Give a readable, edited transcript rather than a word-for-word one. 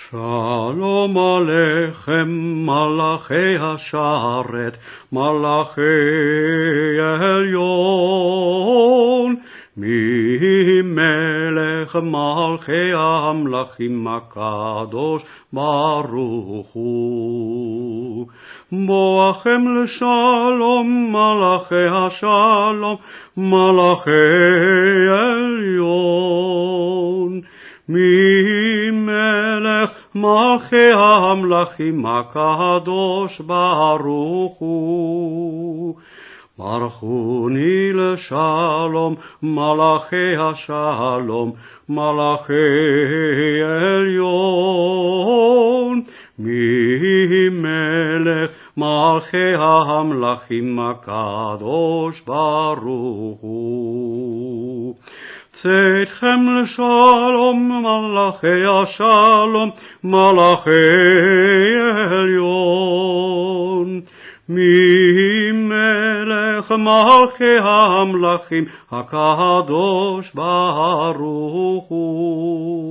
שלום עליכם מלאכי השרת, מלאכי עליון, ממלך מלכי המלכים הקדוש ברוך הוא. בואכם לשלום מלאכי השלום, מלאכי עליון, ממלך מלכי המלכים הקדוש ברוך הוא. ברכוני לשלום מלאכי השלום, מלאכי עליון, ממלך מלכי המלכים הקדוש ברוך הוא. צאתכם לשלום מלאכי השלום, מלאכי עליון, ממלך מלכי המלכים הקדוש ברוך הוא.